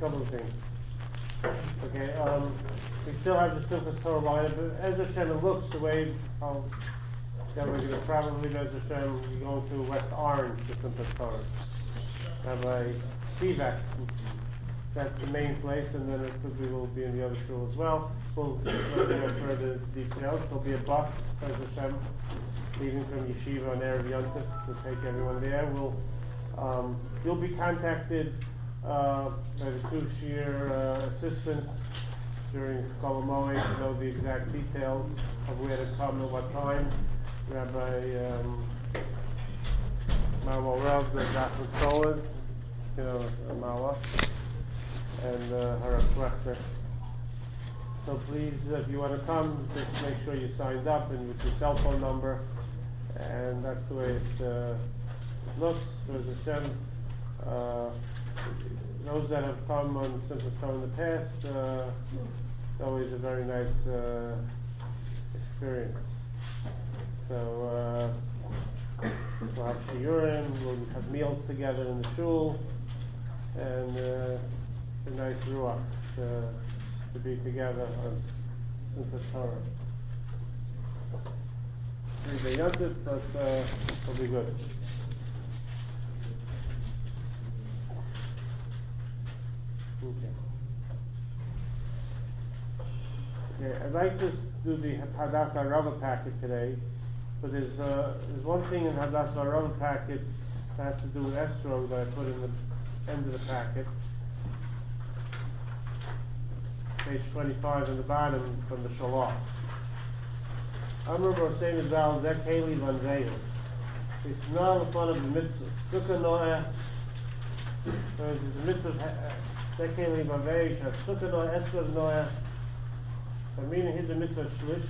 couple of things. Okay, we still have the Simchas Torah lineup, but as Hashem it looks the way how that we're going to probably, as Hashem, we're going to West Orange, the Simchas Torah. Rabbi Spivak, that's the main place, and then it could be, will be in the other shul as well. We'll get further details. There'll be a bus, as Hashem, leaving from Yeshiva on Erev Yontif to take everyone there. You'll be contacted by the two sheer assistants during Kol Hamoed to know the exact details of where to come and what time. Rabbi Marwal Rav, the Dachman Solid, Marwa, and Harav Schlechter. So please, if you want to come, just make sure you signed up and with your cell phone number, and that's the way it looks. There's Hashem. Those that have come on Simchas Torah in the past, it's always a very nice experience. So we'll have shiurim, we'll have meals together in the shul, and it's a nice ruach to be together on Simchas Torah. 3-day yontif, but it'll be good. Okay, I'd like to do the Hadassah Rava packet today, but there's one thing in Hadassah Rava packet that has to do with esrog that I put in the end of the packet. Page 25 in the bottom from the Shalach. Amr B'Rosein Zal Zek Heli Van Veil. It's not in front of the mitzvah. Sukkah Noah. There's the mitzvah Zek Heli Van Veil. Sukkah Noah Esrog Noah. I mean, here's the mitzvah Shlish.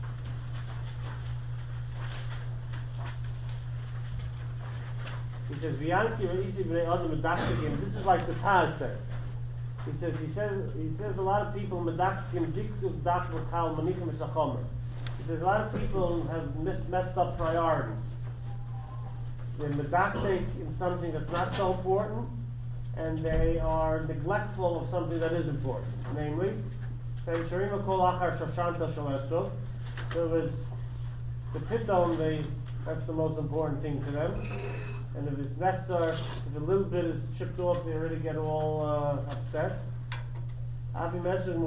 He says, "V'yanki v'isi b'nei adam medaktikim." This is like the Taz said. He says a lot of people medaktikim diktuk dak v'kal manichim v'sachomer. He says a lot of people have messed up priorities. They're medaktik in something that's not so important, and they are neglectful of something that is important. Namely, there was the pitom, that's the most important thing to them. And if it's nechzar, if a little bit is chipped off, they already get all upset. In other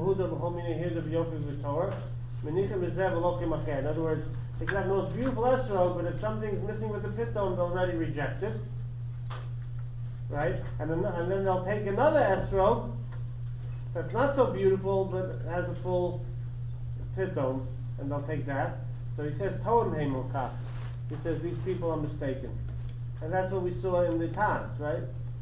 words, they can have the most beautiful esrog, but if something's missing with the pitom, they'll already reject it. Right? And then they'll take another esrog that's not so beautiful, but has a full pitom, and they'll take that. So he says, Toim Heimel Kach. He says, these people are mistaken. And that's what we saw in the Taz, right?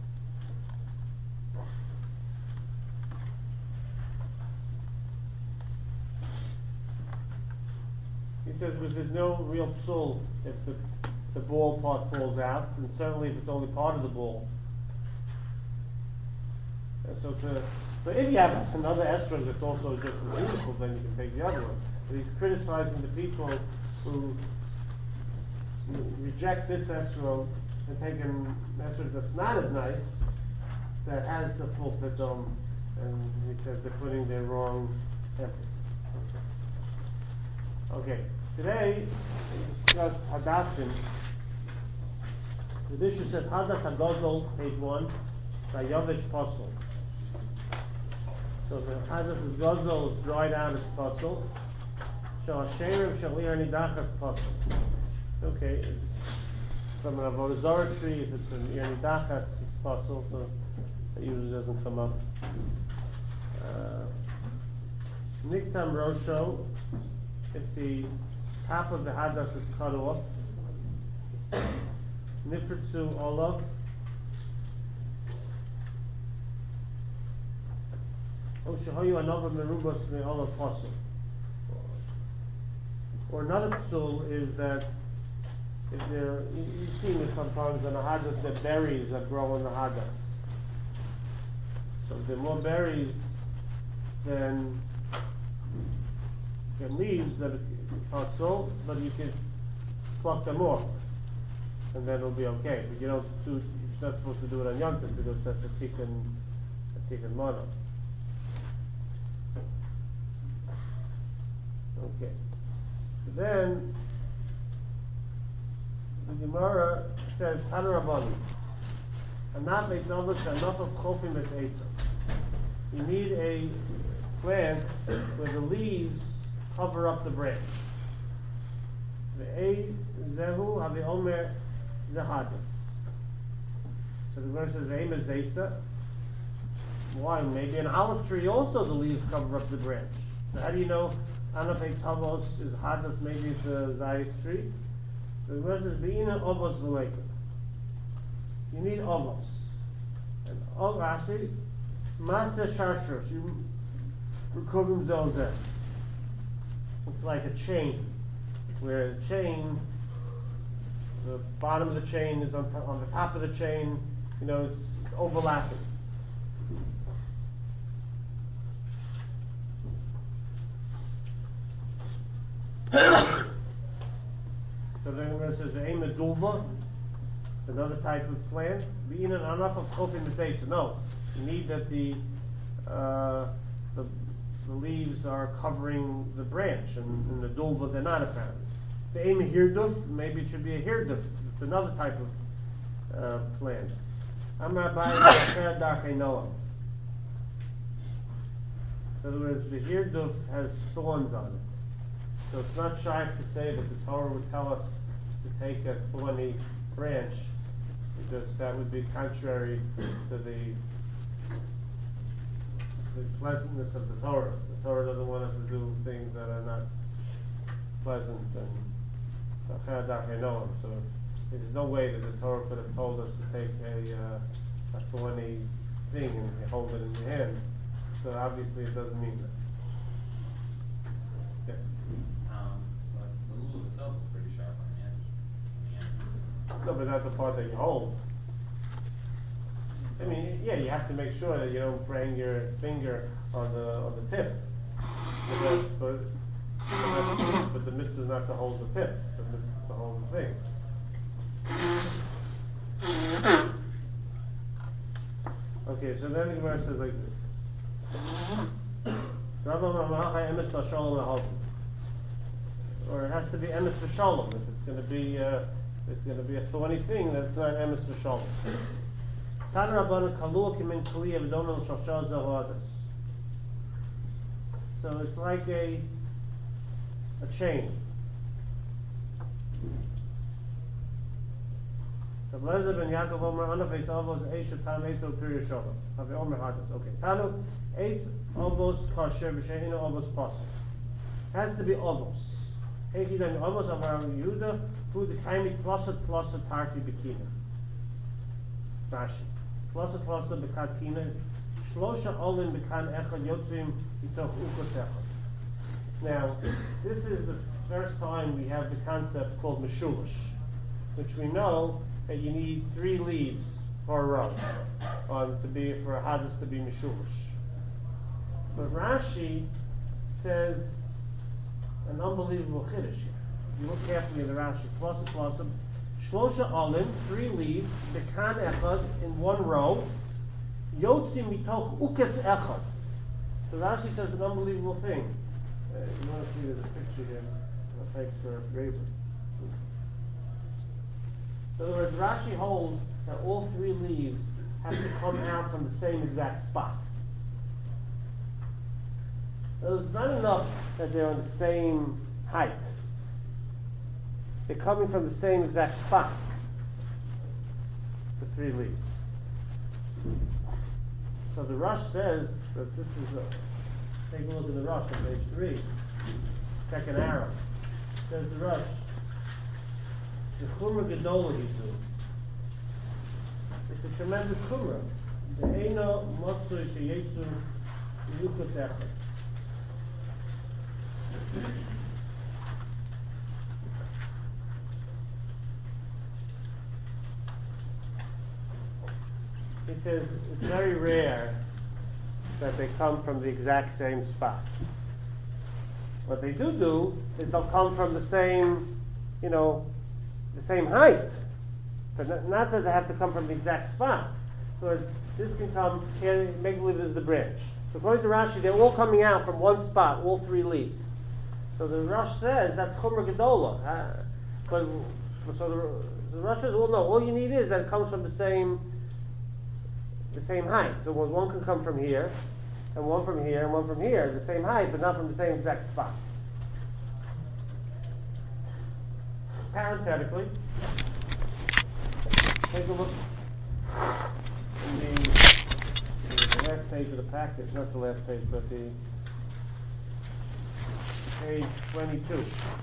He says, because there's no real psul if the ball part falls out, and certainly if it's only part of the ball. And so if you have another estrog that's also just as beautiful, then you can take the other one. But he's criticizing the people who reject this estrog and take an estrog that's not as nice, that has the full pitom, and he says they're putting their wrong emphasis. Okay, today we discuss Hadassim. The Mishnah says Hadas HaGozol, page 1, by Yovesh Posel. So the Hadas HaGozol is dried out as Posel. So Hashem Shalir Nidachas Posel. Okay, if it's from an Avodah Zarah tree, if it's from Ir Nidachas, it's Posel, so that usually doesn't come up. Niktam Rosho, if the top of the hadas is cut off. Nifritzu Olav. O Shehoyu Anova Merubos Me'olav Posel. Or another psul is that if you've seen this sometimes in the hadas, the berries that grow in the hadas. So if there are more berries than leaves, that are sold, but you can pluck them off, and then it'll be okay. But you're not supposed to do it on Yom Tov because that's a tikkun Tikkun Mono. Okay. So then the Gemara says, Tanu Rabbanan, Anaf Eitzavos Anaf of Chofim Es Eitzah. You need a plant where the leaves cover up the branch. Ve'ei zehu havi omer zehadis. So the verse says, Ve'ei mezeisa. Why? Maybe an olive tree also the leaves cover up the branch. So how do you know Anaf Eitzavos is hadis? Maybe it's a zayis tree. So the verse says, Ve'ina ovos v'leika. You need ovos. And Rashi, Maser Sharshrosh, you Rukuvim Zozeh. It's like a chain, where the chain, the bottom of the chain is on the top of the chain, it's overlapping. So then it says, Ve'ema Dulva, another type of plant. Ve'ina Anaf of Chofim B'Seitza. No. You need that the leaves are covering the branch, and the dulva they're not apparent. The aim of hirduf, maybe it should be a hirduf. It's another type of plant. Amar Abaye Darkei Noam. In other words, the hirduf has thorns on it, so it's not shy to say that the Torah would tell us to take a thorny branch, because that would be contrary to the pleasantness of the Torah. The Torah doesn't want us to do things that are not pleasant, and so there's no way that the Torah could have told us to take a thorny thing and hold it in your hand. So obviously it doesn't mean that. Yes? But the lulav itself is pretty sharp on the edge. No, but not the part that you hold. I mean, yeah, you have to make sure that you don't bang your finger on the tip. But the mitzvah is not to hold the tip. The mitzvah is to hold the thing. Okay, so then the Gemara says like this. Or it has to be emes v'shalom. If it's going to be a thorny thing, that's not emes v'shalom. Tan Rabbanan kalua kimin kli avdonal shashal zahadas. So it's like a chain. Rabbi ben Yaakov Omer Anaf Eitz Avos Eisha Tam Eitzo Piri Shalom. Have Omer Hadas. Okay. Tanu Eitz Avos Kasher B'Sheina Avos Pasuk. Has to be Avos. Eichi Dan Avos Avar Yehuda Fu Dekaimi Klosset Tarfi Bikina. Rashi. Klosset Bekatina. Shlosha Olim Bekan Echad Yotzim Itoch Ukot Echad. Now, this is the first time we have the concept called Meshulish, which we know that you need 3 leaves for a row for a hadis to be Meshulish. But Rashi says an unbelievable chiddush here. If you look carefully at the Rashi, Shlosha Olim, 3 leaves, Bekan Echad, in 1 row, Yotzim Mitoch Uketz Echad. So Rashi says an unbelievable thing. You want to see there's a picture here. Thanks for Raver. In other words, Rashi holds that all 3 leaves have to come out from the same exact spot. So it's not enough that they're on the same height. They're coming from the same exact spot. The 3 leaves. So the Rush says that this is take a look at the Rush on page 3. Second arrow. Says the Rush. The Chumrah Gedolah he's doing. It's a tremendous Chumrah. The Eino Motzui Sheyetzu Yukot Echad. He says it's very rare that they come from the exact same spot. What they do is they'll come from the same, the same height. But not that they have to come from the exact spot. So this can come here. Make believe this is the branch. So according to Rashi, they're all coming out from one spot, all three leaves. So the Rosh says that's Chumra Gedola. But so the Rosh says, well, no. All you need is that it comes from the same height. So one can come from here, and one from here, and one from here, the same height, but not from the same exact spot. Parenthetically, take a look in the last page of the package, not the last page, but the page 22.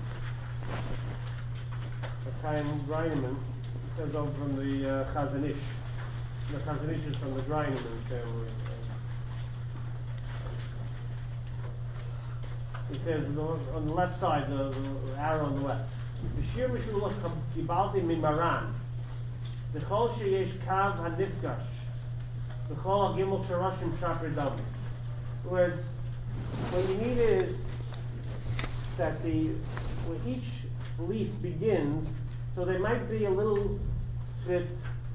The Chaim Reineman says over from the Chazon Ish. The Chazon Ish is from the Reineman family. He says on the left side, the arrow on the left. B'shir Mishulach kibalti min Maran. V'chol sheyesh kav hanifgash. V'chol ha'gimel sharashim shapir dam. Whereas what you need is that where each leaf begins, so there might be a little bit,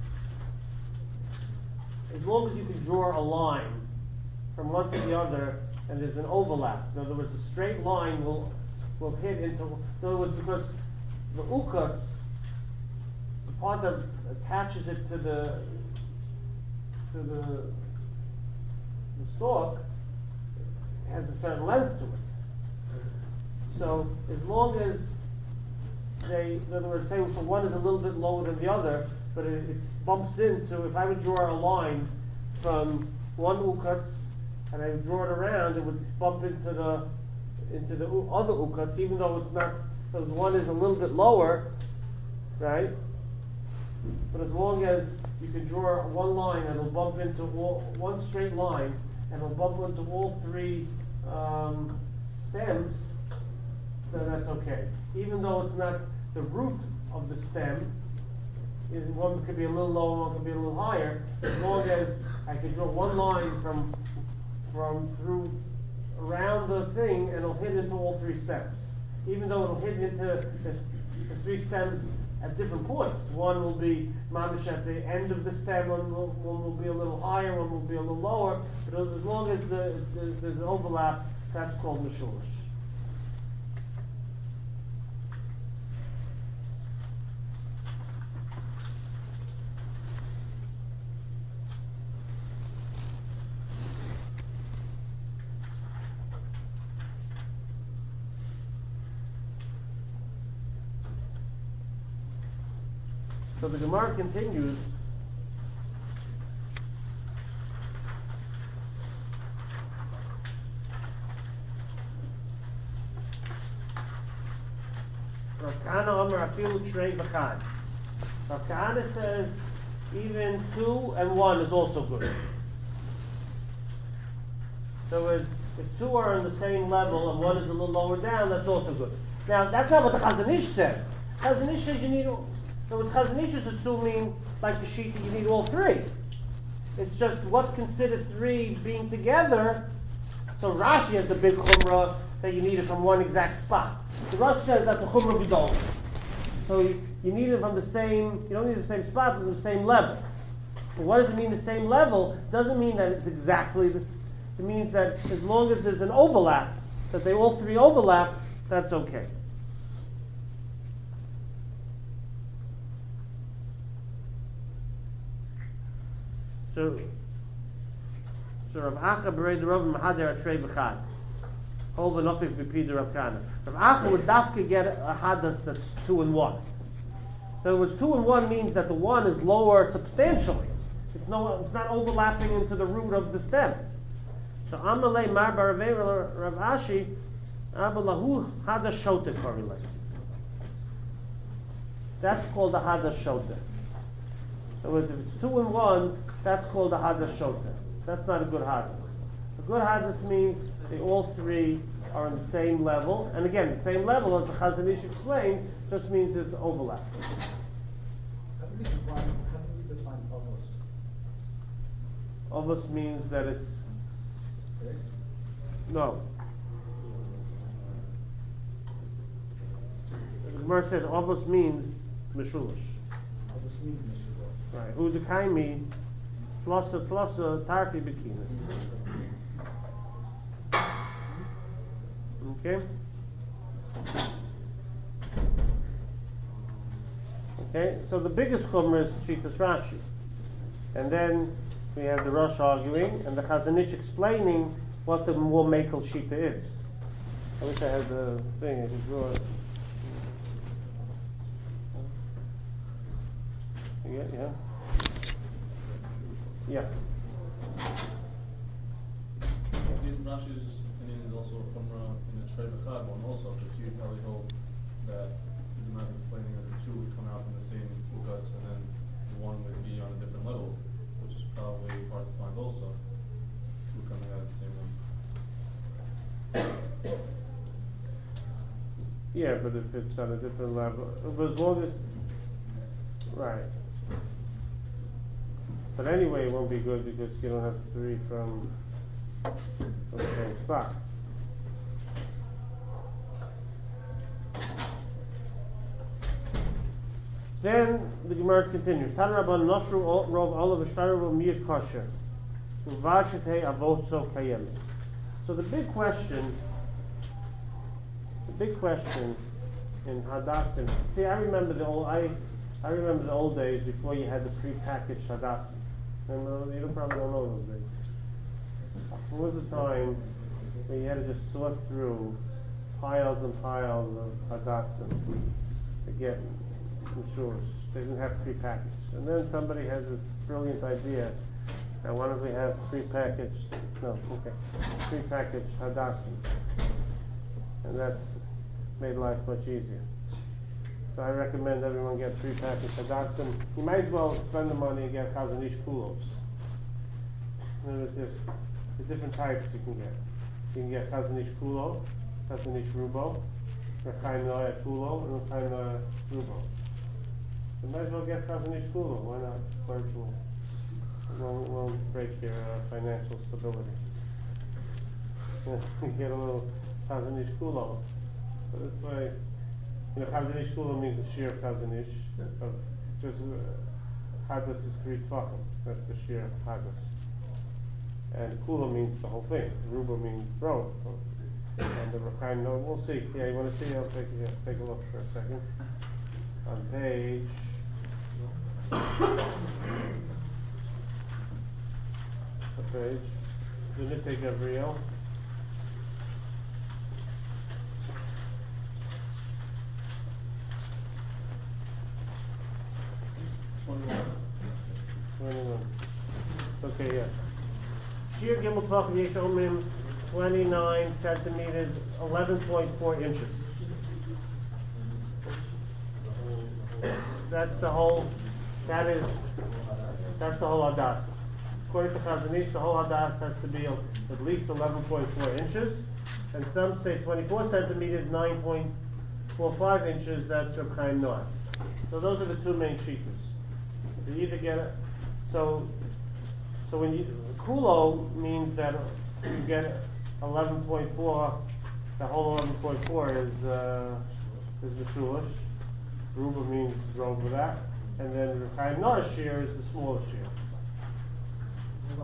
as long as you can draw a line from one to the other, and there's an overlap. In other words, a straight line will hit into. In other words, because the ukatz, the part that attaches it to the stalk, has a certain length to it. So as long as in other words, say so one is a little bit lower than the other, but it bumps into. If I would draw a line from one ukatz and I would draw it around, it would bump into the other ukatz, even though it's not. So one is a little bit lower, right? But as long as you can draw one line and it'll bump into one straight line, and it'll bump into all three stems, then that's okay. Even though it's not the root of the stem, one could be a little lower, one could be a little higher, as long as I can draw one line from through around the thing, and it'll hit into all three stems. Even though it'll hit into the three stems at different points. One will be mamish at the end of the stem, one will be a little higher, one will be a little lower, but as long as there's an overlap, that's called Meshulish. So the Gemara continues. Rav Kahana Omer Afilu Trei B'Chad. Rav Kahana says even 2 and 1 is also good. So if 2 are on the same level and 1 is a little lower down, that's also good. Now that's not what the Chazon Ish said. Chazon Ish says you need. So what Chazon Ish is assuming, like the sheet, that you need all three. It's just what's considered 3 being together. So Rashi has the big chumrah that you need it from one exact spot. The Rashi says that's a chumrah b'dol. So you need it from the same. You don't need the same spot, but the same level. But what does it mean? The same level doesn't mean that it's exactly this. It means that as long as there's an overlap, that they all 3 overlap, that's okay. So Rav Acha b'rei the Rav Mahader Trei B'Chad. Hold the nofik b'pid Rav Kahana. Rav Acha would dafka get a hadas that's 2 and 1. So it was 2 and 1 means that the 1 is lower substantially. It's not overlapping into the root of the stem. So Amalei Mar Baravei Rav Ashi Abalahu Hadas Shota Korilei. That's called a Hadas Shota. So if it's 2 and 1, that's called a Hadas Shota. That's not a good Hadas. A good Hadas means they all 3 are on the same level. And again, the same level, as the Chazon Ish explained, just means it's overlap. How do we define almost? Almost means that it's... Okay. No. The Gemara says almost means Meshulish. Almost means Meshulish. Right. Who's a kaimi? tlosa tarfi bekinas. Okay? Okay, so the biggest chumrah is Shitas Rashi. And then we have the Rosh arguing, and the Chazon Ish explaining what the more makel shita is. I wish I had the thing, I could draw it. Yeah. Yeah. Rashi's opinion is also from in the Trei B'Chad one also, because you probably hold that the Gemara is explaining that the two would come out from the same guts, and then one would be on a different level, which is probably hard to find also. Two coming out of the same one. Yeah, but if it's on a different level, but as long as, right. But anyway, it won't be good because you don't have three from the same spot. Then the Gemara continues. Tan Rabban Nosru Rov Olav Shtaru Miyat Kosher Uvachete Avotso Kayem. So the big question in Hadassim. See, I remember the old days before you had the pre-packaged Hadassim. Remember, you probably don't know those days. There was a time when you had to just sort through piles and piles of Hadassim to get insurance. They didn't have pre-packaged. And then somebody has this brilliant idea. Now, why don't we have pre-packaged Hadassim? And that's made life much easier. So I recommend everyone get pre-packaged Hadassim. You might as well spend the money and get Chazon Ish kulos. There's different types you can get. You can get Chazon Ish kulo, Chazon Ish rubo, Rechaim Noah kulo, and Rechaim Noah rubo. You might as well get Chazon Ish kulo. Why not? Virtual. It won't break your financial stability. You get a little Chazon Ish kulo. So this way, Chazon Ish kulo means the shear of Chazon Ish. Because Hadas is 3 tvachim. That's the shear of Hadas. And kulo means the whole thing. Ruba means broke. And the Rechaim, no, we'll see. Yeah, you want to see? I'll take a look for a second. On page. What page? Unite Gabriel. 21. Okay, yeah. Shear Gimel Tvach Yesh Omrim 29 centimeters, 11.4 inches. That's the whole Hadas. According to Chazon Ish, the whole Hadas has to be at least 11.4 inches. And some say 24 centimeters, 9.45 inches, that's Reb Chaim Noah. So those are the two main shitas. You either get it, so when you, kulo means that you get 11.4, the whole 11.4 is the shulish. Ruba means drove with that. And then Reb Chaim Noah's shear is the smallest shear. No,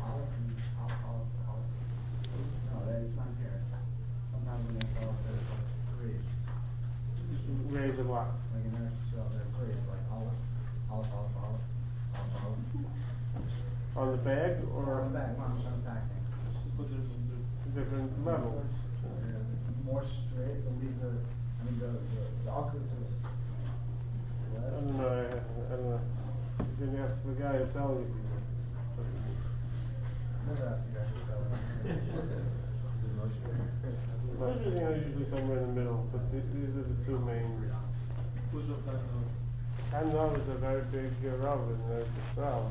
it's not here. Sometimes when they sell, there's like grades. Grades of what? Like in Eretz Yisrael, there are grades, like olive. On the bag Or or on the back, on the packing. different levels? More straight, the leaves are, the oculus is I less. don't know. You didn't ask the guy who's selling it. Never ask the guy to sell it. Most usually somewhere in the middle, but these are the two main. Chaim Noah is a very big Rav in Israel.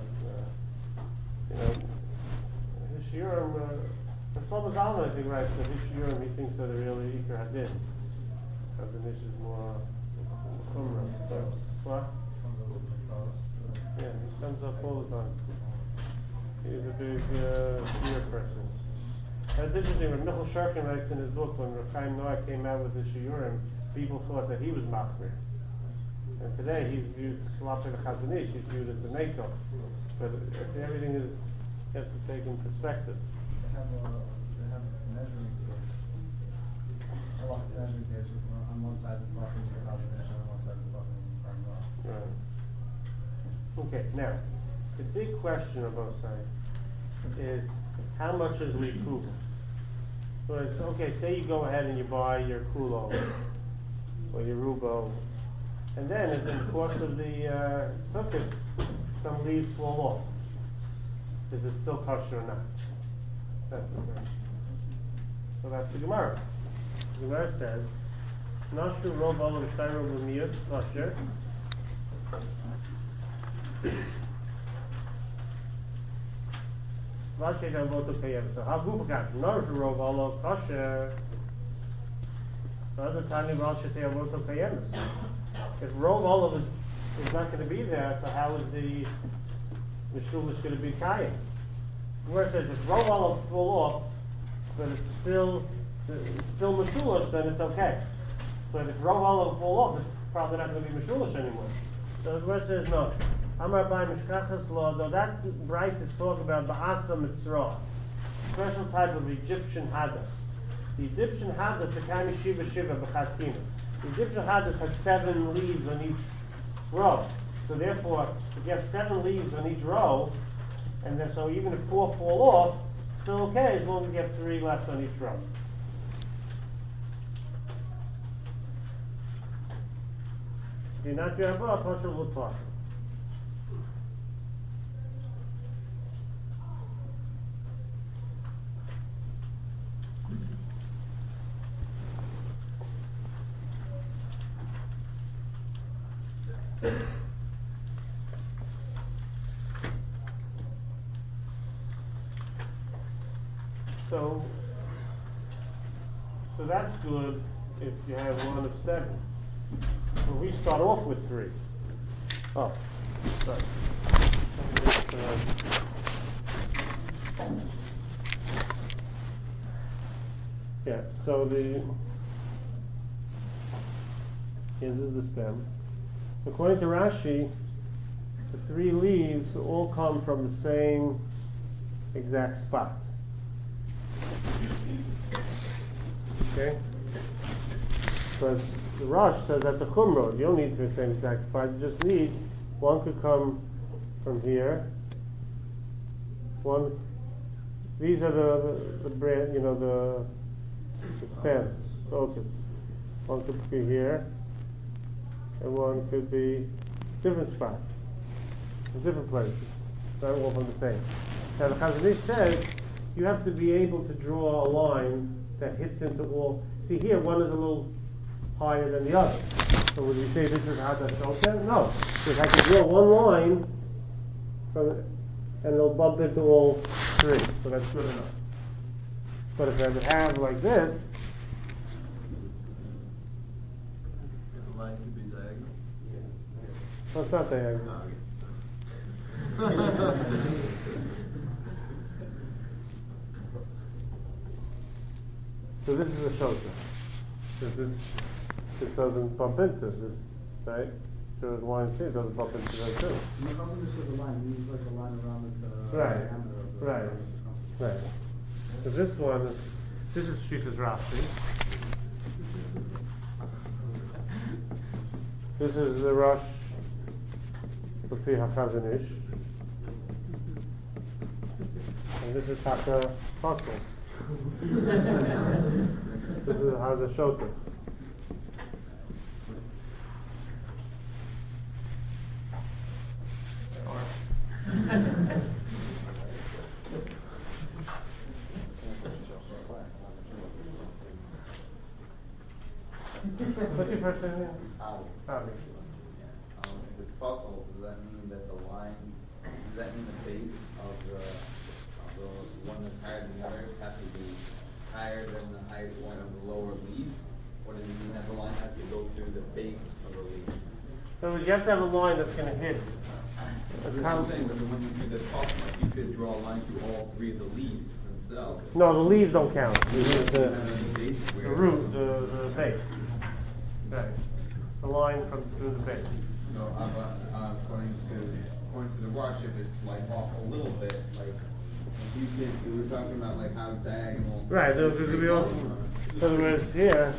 His shiurim, Shlomo Zalman, I think, writes that his shiurim, he thinks that are really Iker Hadin. Chazon Ish is more Chumrah. So, what? Yeah, he comes up all the time. He's a big shiur person. And it's interesting, when Michal Sharkin writes in his book, when Reb Chaim Noah came out with his shiurim, people thought that he was machmir. And today he's viewed, Shalapin Chazanish, he's viewed as the Mako. But everything is, you have to take in perspective. They have measuring tape. A lot of measuring tapes on one side of the property, the house and on one side of the property, front door. Right. Okay, now, the big question on both sides is how much is Likuba? So it's, okay, say you go ahead and you buy your Kulo or your Rubo, and then in the course of the Sukkot, some leaves fall off. Is it still kosher or not? That's the question. So that's the Gemara. The Gemara says, Nashu Robo L'Shayro L'Miyut kosher. So Hagufakat, Nashu Robo kosher. Another time Rosh Hashanah Kayemis. If Rov Olav is not going to be there, so how is the Meshulish going to be Kayim? Where it says if Rov Olav fall off, but it's still Meshulish, then it's okay. But if Rov Olav fall off, it's probably not going to be Meshulish anymore. So the word says no. Amar by Mishkachas Law, though that Bryce is talking about Ba'asa Mitzrah, special type of Egyptian Hadas. The Egyptian Hadas, the kind of Shiva B'Chatkina. The Egyptian Hadas has 7 leaves on each row. So therefore, if you have 7 leaves on each row, and then so even if 4 fall off, it's still okay as long as you have 3 left on each row. If you're not doing well, Pasha will talk. So that's good if you have one of 7. So we start off with 3. Oh, sorry. Yeah, so this is the stem. According to Rashi, the 3 leaves all come from the same exact spot. Okay? But the Rosh says that the Chumrah, you don't need the same exact spot, you just need, one could come from here, these are the brand, the stems, orchids. One could be here, and one could be different spots, in different places, not all from the same. Now the Chazanish says, you have to be able to draw a line that hits into all. See here, one is a little higher than the other. So would we say this is Hadas Shokeh? No. Because I can draw one line and it'll bump into all 3. So that's good enough. But if I would have like this, The line could be diagonal. well, it's not diagonal. So this is a Shokeh. This doesn't bump into this, right? So as Y and C doesn't bump into that too. You don't use the line, you use like a line around the Right, diameter of the right, right. So this is Shittas Rashi. This is the Rosh Lefi HaChazanish. And this is Taka Fossil. This is Hadas Shokeh. What's your first name? Ali. Ali. If it's possible, does that mean that the base of the one that's higher than the others has to be higher than the highest point of the lower leaves? Or does it mean that the line has to go through the base of the leaf? So you have to have a line that's going to hit. That's what I'm saying, but when you do the top, you could draw a line through all 3 of the leaves themselves. No, the leaves don't count. The Base the where- root, the base. Right. the line from through the base. No, according to the rush, if it's like off a little bit, like, you said, we were talking about like how diagonal. Right, there's gonna be also, in other words, here.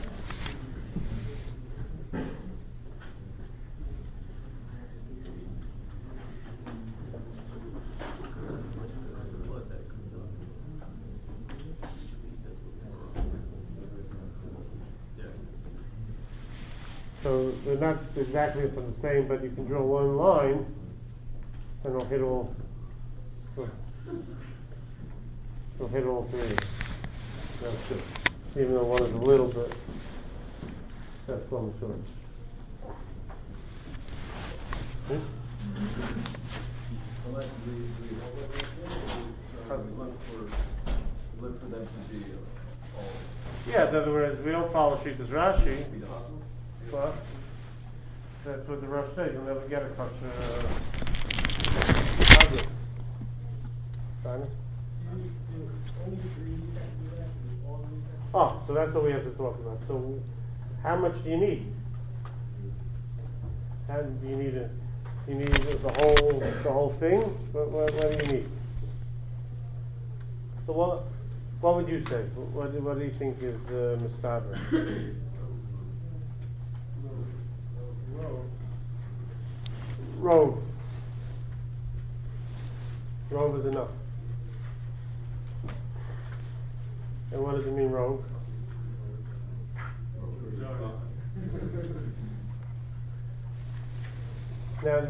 So they're not exactly from the same, but you can draw one line, and it'll hit all. It'll hit all three. That's it. Even though one is a little bit. That's what I'm sure. Look for them to be all. Yeah, in other words, we don't follow Shitas Rashi, but that's what the Rosh says. You'll never get a kosher hybrid. Fine? Oh, so that's what we have to talk about. So, how much do you need? How do you need it? You need the whole thing. What do you need? So what would you say? What do you think is mistaber? Rove. Rove is enough. And what does it mean, rove? Now,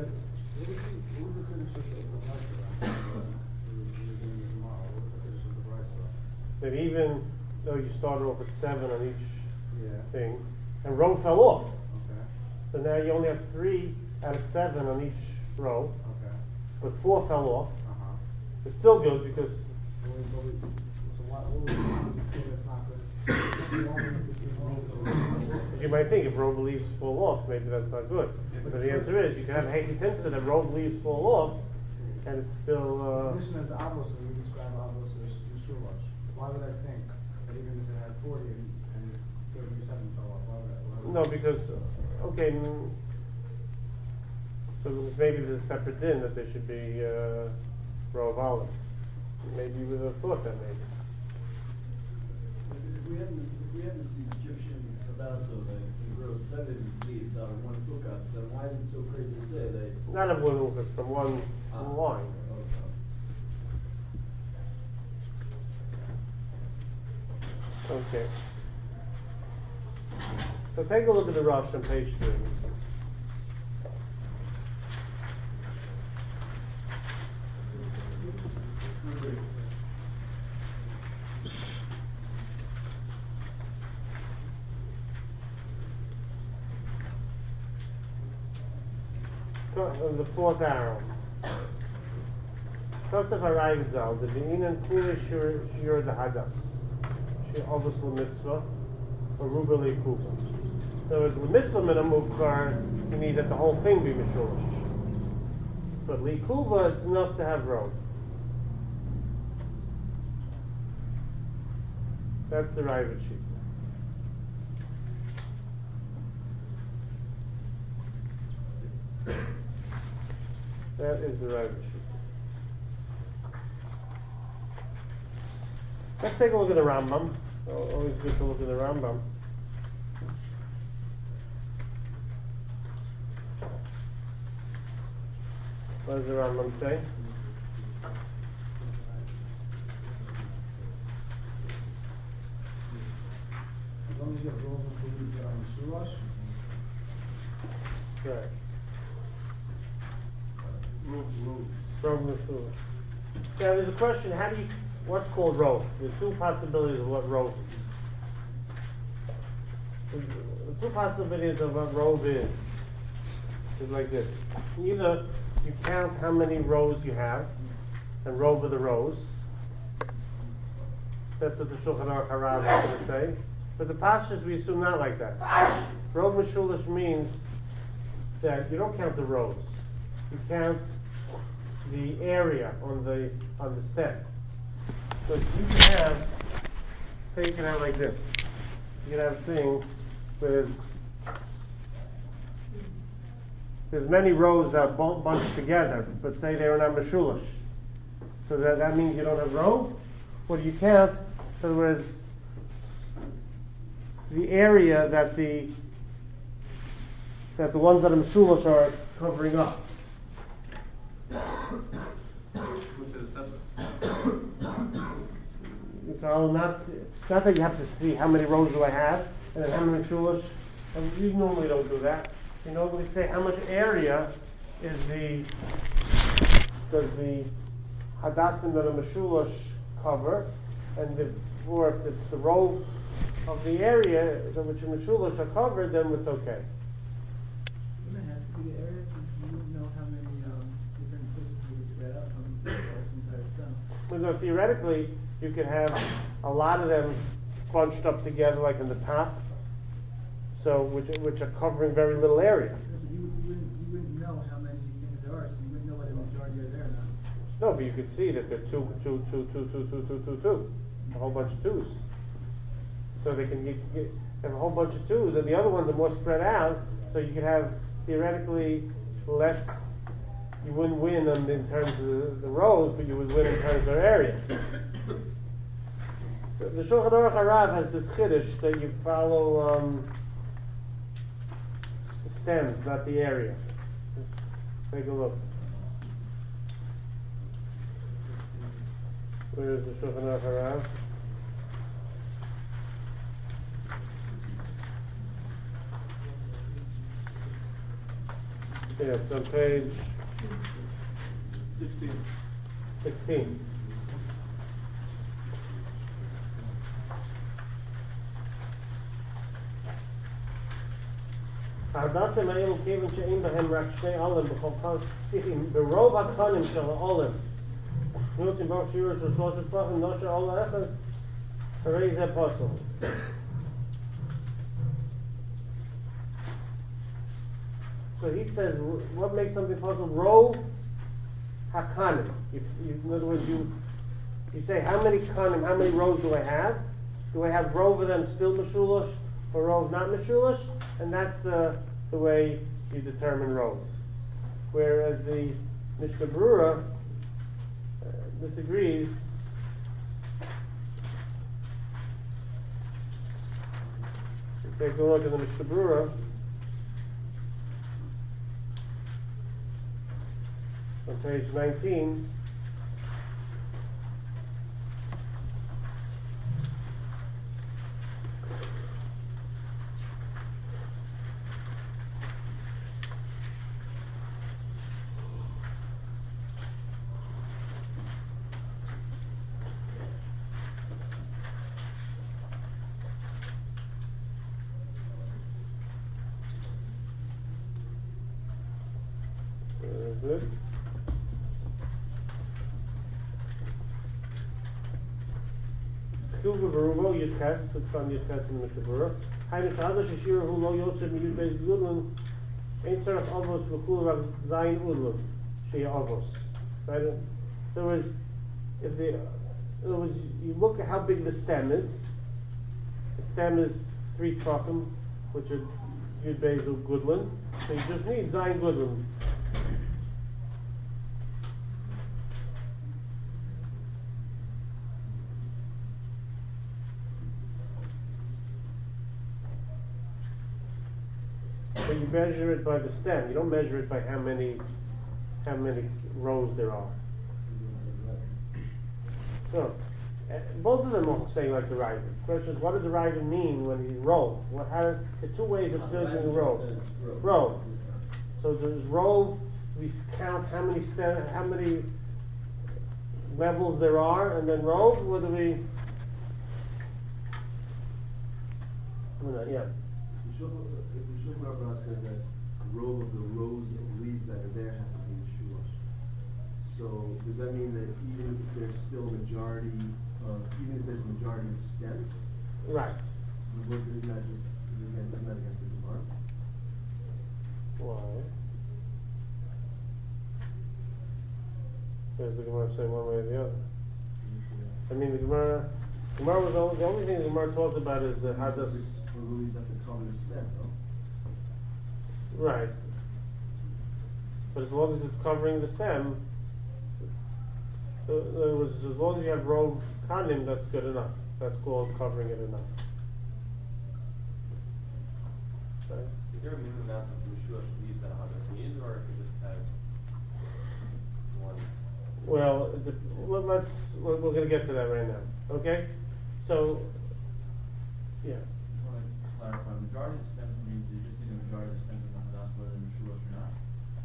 that even though you started off at 7 on each thing, and row fell off. Okay. So now you only have 3 out of 7 on each row, Okay. but 4 fell off. Uh-huh. It's still good because So what would we say that's not good? you might think if row leaves fall off, maybe that's not good. But the answer is you can have Heki Timsa that row leaves fall off, and it's still. Condition as Avos, and we describe Avos as Yeshuvah. Why would I think that even if it had 40 and 37 fell off, why would No, because okay. So maybe there's a separate din that there should be row of olive. Maybe you would have thought that maybe. If we hadn't seen Egyptian Tabasso that can grow 7 leaves out of one fukas, then why is it so crazy to say that? Not of one ukas, from one line. Okay. So take a look at the Rosh on page 3. The 4th arrow. Tosef arrives out. The Be'inan Kule Shir the Hadas. She Obus Mitzvah or Ruba Kuba. So it's the mitzvah minimum for you need that the whole thing be mishulash. But Likuva it's enough to have row. That's the Ravid sheet. That is the Ravid sheet. Let's take a look at the Rambam. Always good to look at the Rambam. What does the Rambam say? As long as you have rows of leaves that are Yeshuvah. Right. Rov Meshula. Now there's a question, what's called rov? There's 2 possibilities of what rov is. The 2 possibilities of what rov is like this. Either you count how many rows you have, and rov are the rows. That's what the Shulchan Aruch Harav is going to say. But the Pashas we assume not like that. Rov Meshulish means that you don't count the rows. You count the area on the step. So you can have, say you can have like this. You can have a thing with there's many rows that are bunched together, but say they're not meshulash. So that means you don't have row? Well, you can't. In other words, the area that the ones that are meshulash are covering up. Which is separate. So it's not that you have to see how many rows do I have and then how many meshulash. And you normally don't do that. You normally say how much area does the hadassim that are meshulash cover, and if it's the row of the area which the meshulash are covered, then it's okay. Wouldn't it have to be the area, because you wouldn't know how many different places you could spread out from the entire stem. So theoretically, you could have a lot of them bunched up together, like in the top, so which are covering very little area. You wouldn't know how many things there are, so you wouldn't know whether the majority are there or not. No, but you could see that there are two, a whole bunch of twos. So they can have a whole bunch of twos, and the other ones are more spread out, so you could have theoretically less. You wouldn't win in terms of the rows, but you would win in terms of area. So the Shulchan Aruch Harav has this chiddush that you follow the stems, not the area. Take a look. Where is the Shulchan Aruch Harav? Yeah, it's on page 16. Hadasim ha'elu kevin she'im b'hem rak shnei olim b'chol kol shtichim b'rov ha'kanim shel ha'olim nutim b'ach shiur shel shloshet tvachim nosher ola echad harei zeh posel. So he says, what makes something possible? Rov hakanim. In other words, you say, how many kanim, how many rows do I have? Do I have rov of them still meshulash or rov not meshulash? And that's the way you determine rov. Whereas the Mishnah Berurah disagrees. Take a look at the Mishnah Berurah. On page 19, where is it? Ksuva Beruvo Yudches, it's on Yudches in the Mishnah Berurah. Hainu Shahada Shashir Hu Lo Yosef Miyud Beis Gudlun Ein Tzarech Avos V'Kul Rav Zayin Udlun Shea Avos. Right? In other words, you look at how big the stem is. The stem is 3 tefachim, which are Yud Beis Gudlun. So you just need Zayin Gudlun. But you measure it by the stem. You don't measure it by how many rows there are. So, both of them are saying like the Ravid. The question is, what does the Ravid mean when he row? The 2 ways of judging the row. Row. So does row, we count how many levels there are, and then row, whether we... Yeah. If the Shulchan Aruch says that the row of the rows of leaves that are there have to be meshulash, so does that mean that even if there's still a majority of stem? Right. Isn't that against the Gemara? Why? Does the Gemara say one way or the other? I mean, the Gemara was the only thing the Gemara talks about is the hadas. Or the leaves have to cover the stem, no? Right. but as long as it's covering the stem, in other words, as long as you have rov kanim, that's good enough. That's called covering it enough. Okay. Is there a minimum amount of Meshuash leaves that a Hadas needs, or if it just has one? Well, we're going to get to that right now. Okay? So, yeah. I want to clarify, majority of stems means you just need a majority of stems in the Hadas, whether in Meshuash or not?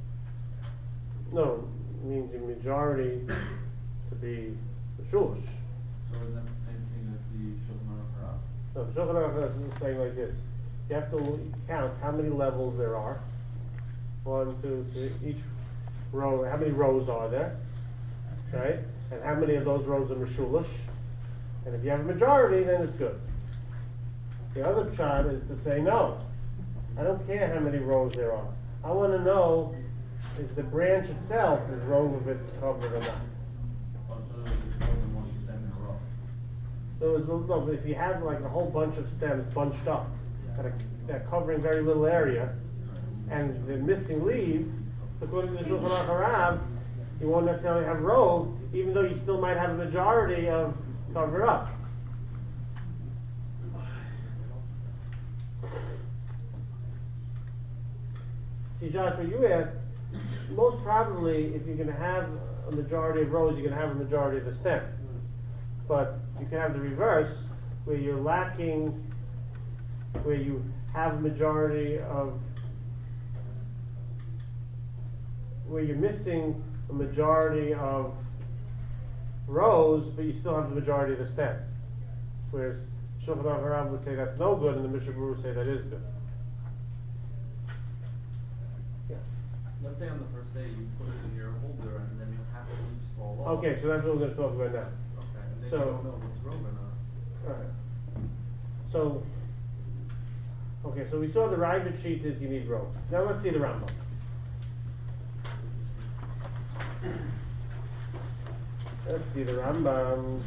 No, it means the majority to be Meshuash. So isn't that the same thing as the Shulchan Aruch Harav? So Shulchan Aruch is saying like this. You have to count how many levels there are. 1, 2, 3, each row, how many rows are there? Right? And how many of those rows are Meshulish? And if you have a majority, then it's good. The other shot is to say, no, I don't care how many rows there are. I want to know, is the branch itself, is row of it covered or not? Oh, so there's more than one stem in a row. No, but if you have like a whole bunch of stems bunched up, that are covering very little area, and they're missing leaves, according to the Shulchan Aruch Harav, you won't necessarily have row, even though you still might have a majority of covered up. See, Joshua, you asked, most probably, if you're going to have a majority of rows, you're going to have a majority of the stem. But you can have the reverse, where you're lacking, where you have a majority of, where you're missing a majority of rows, but you still have the majority of the stem. Whereas Shulchan Aruch Harav would say that's no good, and the Mishnah Berurah would say that is good. Yeah. Let's say on the first day you put it in your holder and then you have to leaves fall off. Okay, so that's what we're going to talk about now. Okay, and then So- you don't know if it's rogue or not. Alright. So, okay, so we saw the Ravid sheet is you need rows. Now let's see the Rambam. Let's see the Rambam.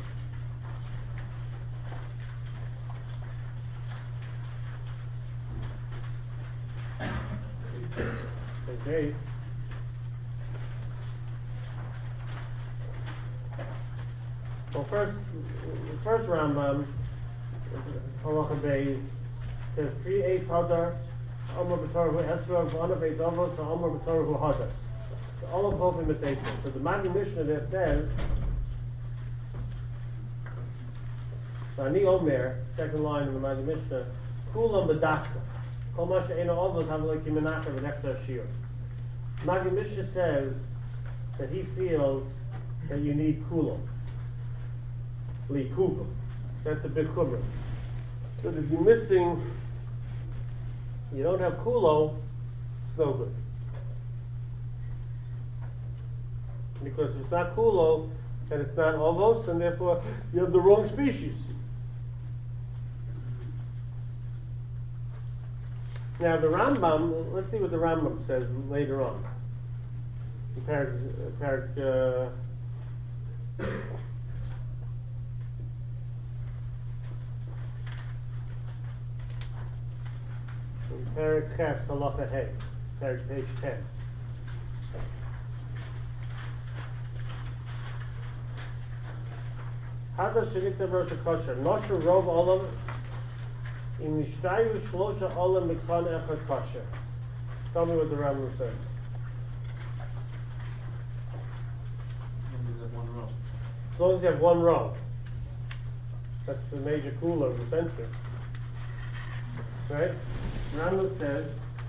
Okay. Well, first Rambam, Halacha Beis, says create Hadar, Amar B'Torah Esra, V'anav Eitz Avos, Amar B'Torah Hadas. All of both in the So the Magid Mishnah there says, Ani Omer, second line in the Magid Mishnah, Kulam B'Dafka, Kol Ma She'ena Avos Havelei Ki Menachem V'Nechzar Shir. Magid Mishnah says that he feels that you need Kulam. Likuvim. That's a big chumrah. So if you're missing, you don't have kulo, it's no good. Because if it's not kulo, then it's not ovos, and therefore you have the wrong species. Now the Rambam, let's see what the Rambam says later on. Perik Ches Halacha Hey, Perik page 10. Hada Shenikta Rosh Kosher, Nosher Rov Olam, Im Yishtayu Shlosha Olam Mikon Echad Kosher. Tell me what the Rambam says. As long as you have one row. That's the major kula of the century. Right? Rambam says,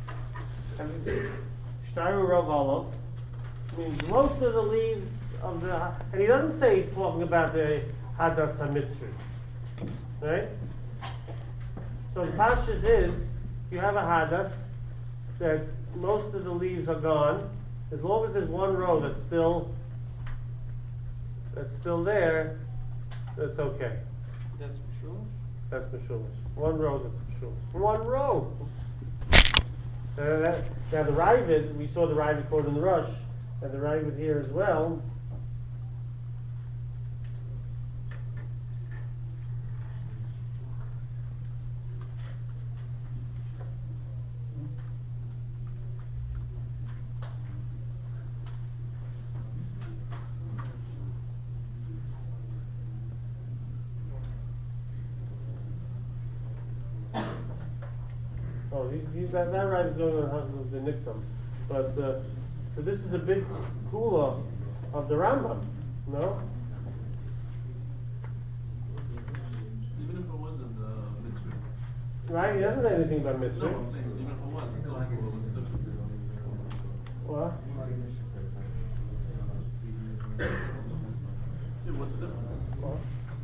Shtaru Rav Olav means most of the leaves of the, and he doesn't say he's talking about the Hadas HaMitzri. Right? So the Pashas is, you have a Hadas, that most of the leaves are gone, as long as there's one row that's still there, that's okay. That's Meshuash? That's Meshulish. One row that's Meshulish. One row! Now the Ravid, we saw the Ravid quote in the Rush, and the Ravid here as well. Oh, that right is going on the Niktam. But, so this is a big kula of the Rambam, no? Even if it wasn't mitzvah. Right, he doesn't say anything about No, mitzvah. I'm saying, even if it was, it's still cool, what's the difference? What? Yeah, what's the difference? What?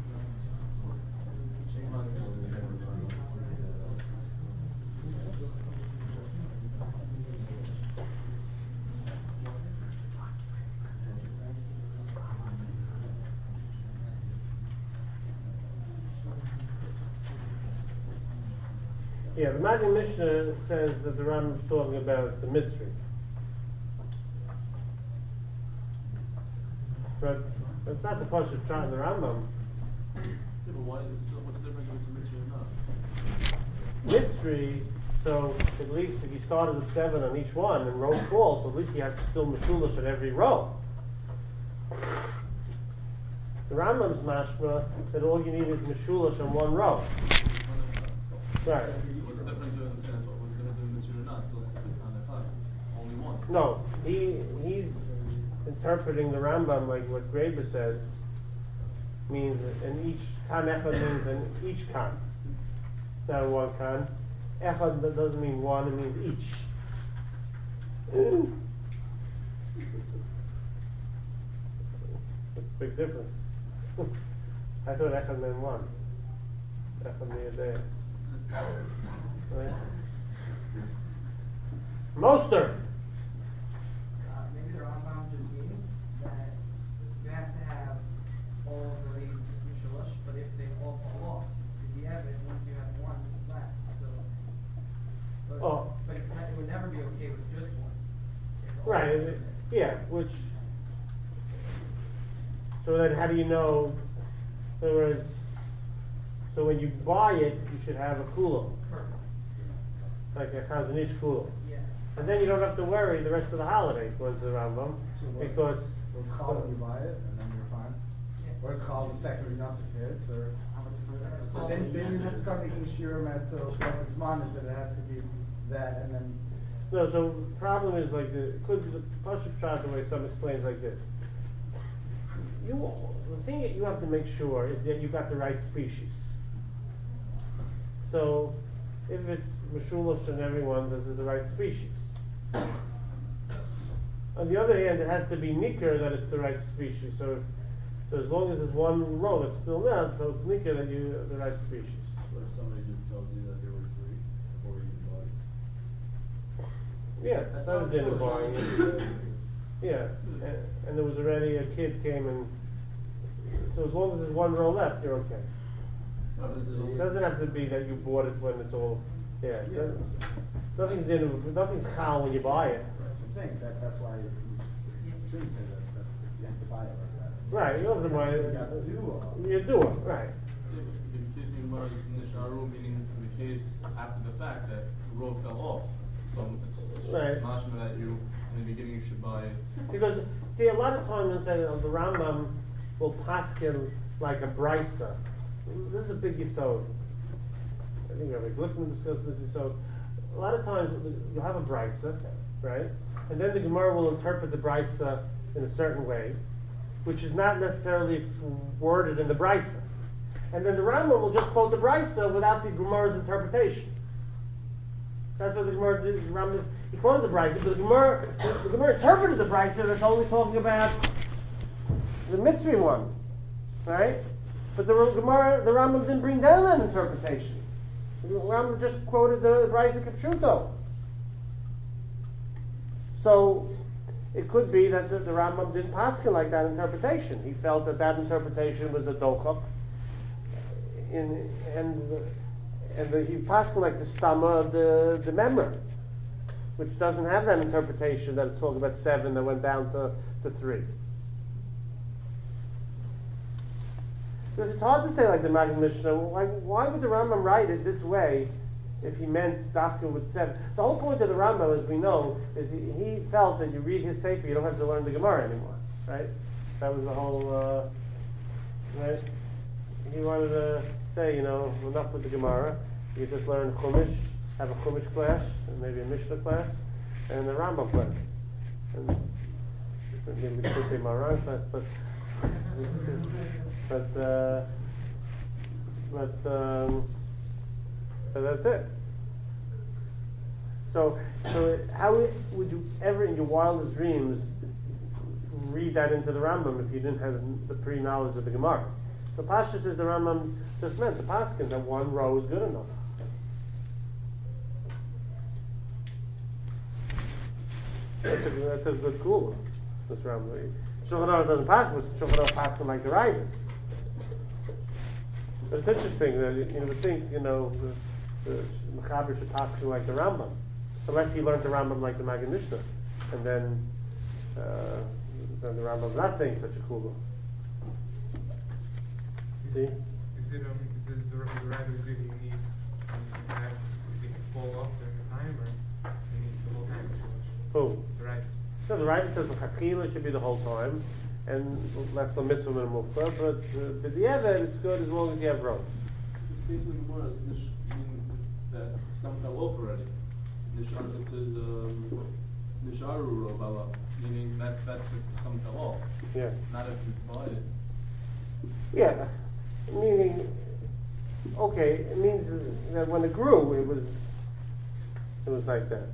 Yeah, the Magid Mishnah says that the Rambam is talking about the mitzvah. But it's not the Pashup Shah in the Rambam. Yeah, but why is it still, what's the difference if it's a mitzvah or not? Mitzvah, so at least if you started with 7 on each one and row falls, so at least you have to still Meshulish at every row. The Rambam's mashma that all you need is Meshulish on one row. Right. What's the difference in the sense, what's the difference in mitzvah or not, still on the clock, only one? No, he's interpreting the Rambam like what Graber said means, and each kan echad means in each kan, not in one kan. Echad doesn't mean one; it means each. That's a big difference. I thought echad meant one. Echad meant there. Right? Moster. Maybe the Rambam just means that you have to have all of the leaves Mishalosh, but if they all fall off, in the Evid, once you have one left, so. But it's not, it would never be okay with just one. If all Right, of them- yeah, which, so then how do you know, in other words, so when you buy it, you should have a kula, Perfect. like a chazanish kula. Yeah. And then you don't have to worry the rest of the holiday, according to the Rambam, because, So it's called when you buy it, and then you're fine? Yeah. Or it's called the second you're not the kids, or how much is That's it? called Then when you you have to start making shirim as to what the sman is, that it has to be that, and then. no, so the problem is like the Pashup Shah, the way some explains like this. The thing that you have to make sure is that you got the right species. So, if it's Meshulish and everyone, this is the right species. On the other hand, it has to be Nikr that it's the right species. So as long as there's one row that's still there, so it's Nikr that you the right species. What if somebody just tells you that there were 3 before you even bought it? Yeah, That's not a not dinner true, buying. it's Yeah, and there was already a kid came and, so as long as there's one row left, you're okay. It doesn't have to be that you bought it when it's all, yeah. Nothing's chal when you buy it. Right, so I'm saying, that's why you shouldn't say that you have to buy it like that. Right, you don't have to buy it. You got to do You do it, right. Yeah, but in case the Gemara is nisharu, meaning in the case after the fact that the road fell off, so it's Right. mashma that you, in the beginning you should buy it. Because, see, a lot of times when say the Rambam will paskin like a brisa. This is a big yisod. I think Rabbi Glickman discussed this yisod. A lot of times you have a brisa, right? And then the Gemara will interpret the brisa in a certain way, which is not necessarily worded in the brisa. And then the Rambam will just quote the brisa without the Gemara's interpretation. That's what the Gemara did. The Rambam, he quoted the brisa, but the Gemara interpreted the brisa that's only talking about the mitzvah one, right? But the Rambam didn't bring down that interpretation. The Rambam just quoted the brisa kipshuto. So it could be that the Rambam didn't paskin like that interpretation. He felt that interpretation was a dochak, and he paskin like the stama of the memra, which doesn't have that interpretation that it's talking about 7 that went down to 3. Because it's hard to say like the Magid Mishnah. Why would the Rambam write it this way if he meant dafka with 7? The whole point of the Rambam, as we know, is he felt that you read his sefer, you don't have to learn the Gemara anymore, right? That was the whole, right? He wanted to say, enough with the Gemara. You just learn Chumash, have a Chumash class, and maybe a Mishnah class, and a Rambam class. And maybe we could say Maran class, but that's it. So how would you ever in your wildest dreams read that into the Rambam if you didn't have the pre-knowledge of the Gemara? So Pasha says the Rambam just meant the Paskin that one row is good enough. That's a good cool. This Rambam. Shulchan Aruch doesn't pass, but Shulchan Aruch passes like the Ravid. But it's interesting that you would think the Mechaber should pass like the Rambam, unless he learned the Rambam like the Maggid Mishnah, and then the Rambam's not saying such a kula. See? Is it does the Ravid good you need to have it fall off during the time, or you need the whole time? Who? The Ravid. So the Ravid says the Chachila should be the whole time, and that's the mitzvah and muktzah, but the other it's good as long as you have rows. Basically, more is that some fell off already. It says Nisharu Robala, meaning that's if some fell off. Yeah. Not if you bought it. Yeah. Meaning, okay, it means that when it grew, it was like that.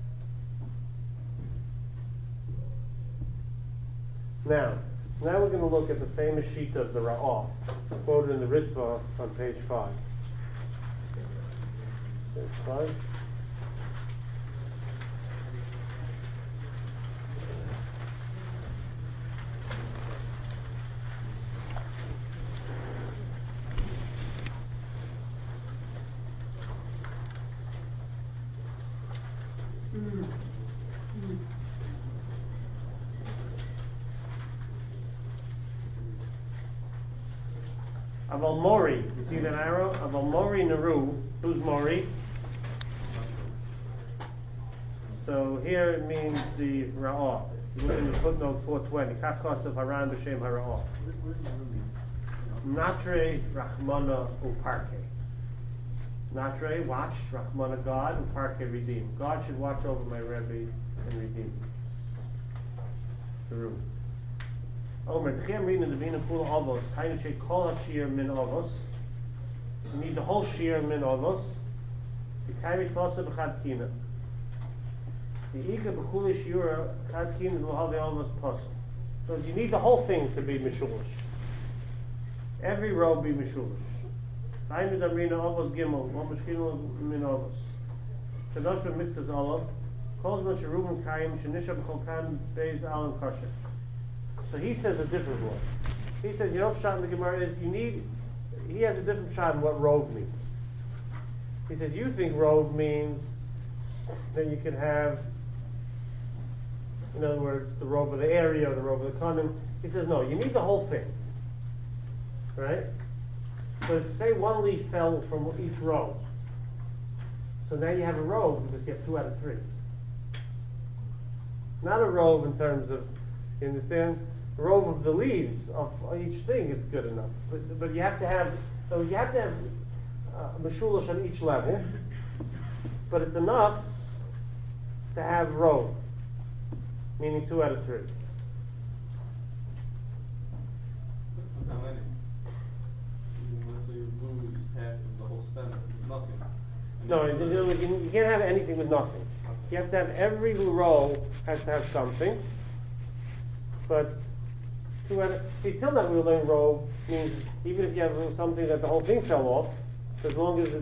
Now we're going to look at the famous sheet of the Ra'ah, quoted in the Ritva on page 5. Page 5. Aval Mori, you see that arrow? Aval Mori Naru. Who's Mori? So here it means the Ra'ah. You look in the footnote 420. Katkos of Haran B'Shem HaRa'ah. Natre Rachmana Uparke. Natre, watch. Rachmana, God. Uparke, redeem. God should watch over my Rebbe and redeem. The room. Omer, I'm reading in the Vina Kula Avos. Tainu Shei Kol HaShir Min Avos. You need the whole Shir Min Avos. V'kaimi Tvosa B'chad Kina. V'ika B'chuli Shira Chad Kina L'Havi Avos Posel. So you need the whole thing to be Mishulish. Every row be Mishulish. Tainu Damrina Avos Gimel. V'mashkinu Min Avos. Kadosh V'mitzvahs Olav. Kol Zman Sherubim Kayim Shenisha B'cholkan Beis Alam Kosher. So he says a different one. He says, Pshat in the Gemara is he has a different shot in what rove means. He says, you think rove means that you can have, in other words, the rove of the area or the rove of the konim. He says, no, you need the whole thing. Right? So say one leaf fell from each row. So now you have a rove because you have 2 out of 3. Not a rove in terms of, you understand? The row of the leaves of each thing is good enough, but you have to have Meshulish on each level, but it's enough to have row, meaning 2 out of 3. How many? Let's say you lose half of the whole stem, nothing. No, you can't have anything with nothing. You have to have every row has to have something, but 2 out of, see, till that we learn row means even if you have something that the whole thing fell off, as long as it's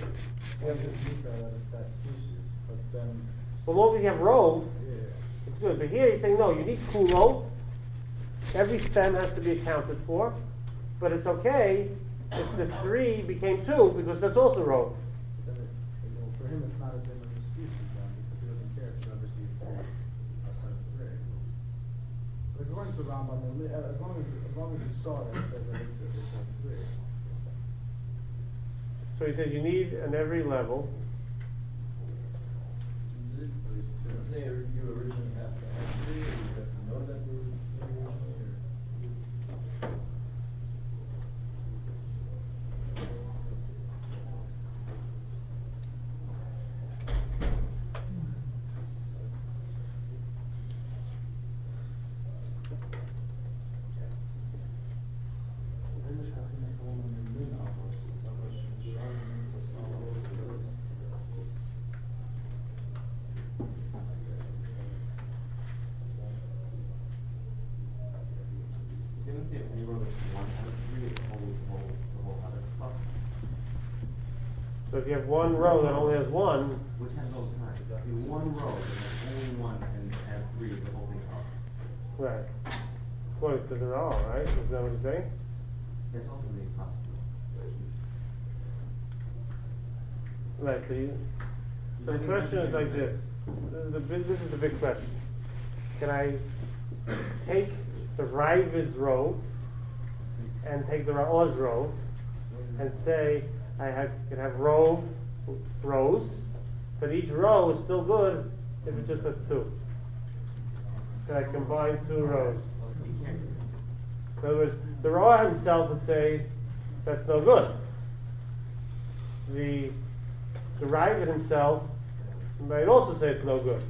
that species, but then as long as you have row, it's good. But here he's saying no, you need kulo. Every stem has to be accounted for, but it's okay if the 3 became 2 because that's also row. for him it's not as in a species then, because he doesn't care if you ever see 4 outside of 3. But according to Rambam, as long as you saw it, that it's like 3. So he says you need in every level. Does it say you originally have to have 3, or you have to know that there was 3 originally, or? if you have one row that only has one, Which has those times, in one row, there's only one, and have three, the whole thing's off. right, according to the all, right? Is that what you're saying? That's also made possible. Right, so the question is like this. This is the big question. Can I take the Ravid's row and take the Ra'ah's row and say can have rows, but each row is still good if it just has two. Can I combine two rows? In other words, the Ra'ah himself would say that's no good. The Ravid himself might also say it's no good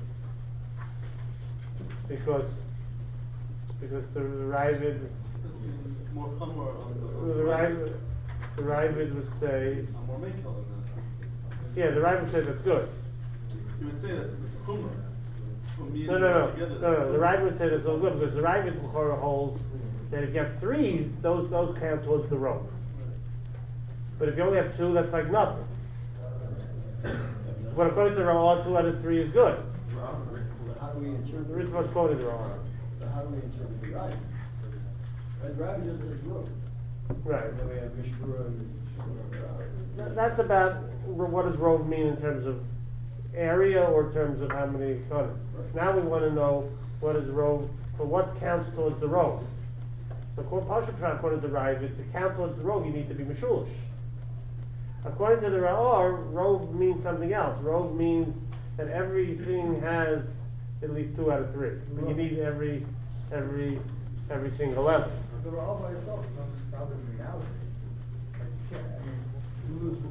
because the Ravid More chumrah on the Ravid would say more makel than that. the Ravid would say that's good. You would say that's it's chumrah. No. The Ravid would say that's no good because the Ravid holds that if you have threes, those count towards the row. But if you only have two, that's like nothing. But according to Ra'ah, 2 out of 3 is good. How do we interpret? The Ritva is quoting the Ra'ah. So how do we interpret the Ravid? Right, Ravid just says road. Right. And then we have Mishpura and Mishpura. That's about what does rove mean in terms of area or in terms of how many kohanim. Now we want to know what is rove, for what counts towards the rove. So according to the Ravid, to count towards the rove, you need to be Meshulish. According to the Ra'ah, rove means something else. Rove means that everything has at least 2 out of 3. But you need every single level. The Ra'ah by itself is understood in reality. Like, you can't, I mean, you lose,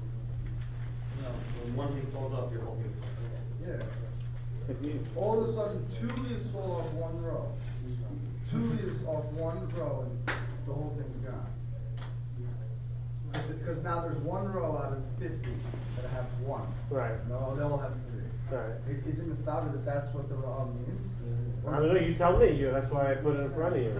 When one piece falls off, your whole thing falls off. yeah. All of a sudden, 2 leaves fall off one row. 2 leaves off one row and the whole thing's gone. Because now there's one row out of 50 that have 1. Right. No, they all have 3. Right. Is it Masada that that's what the Ra'ah means? I don't know, you tell me. That's why I put it in front of you.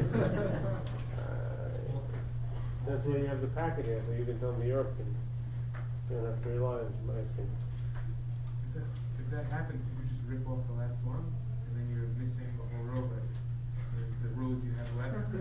That's why you have the packet here, so you can tell me your opinion. You don't have to rely on my opinion. If that happens, you just rip off the last one, and then you're missing the whole row, but the rows you have left.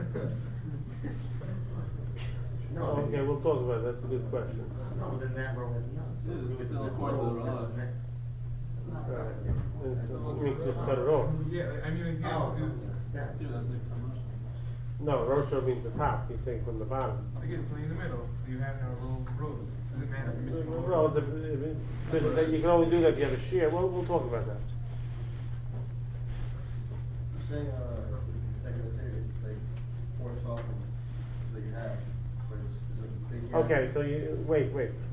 No, okay, we'll talk about it. That's a good question. No, then that row has none. So It's it's still the according to the row Ra'ah. versus next. Right. You mean just cut it off. Yeah, I mean, if you Oh, do, that's Yeah, that's like chumrah. No, Rosho means the top. He's saying from the bottom. again, it's in the middle, so you have now rows. Does it matter if you're missing one Well, row? you can only do that if you have a shear. We'll talk about that. Saying, second series, it's like 412 that you have, but it's a big gap. Okay, so you wait.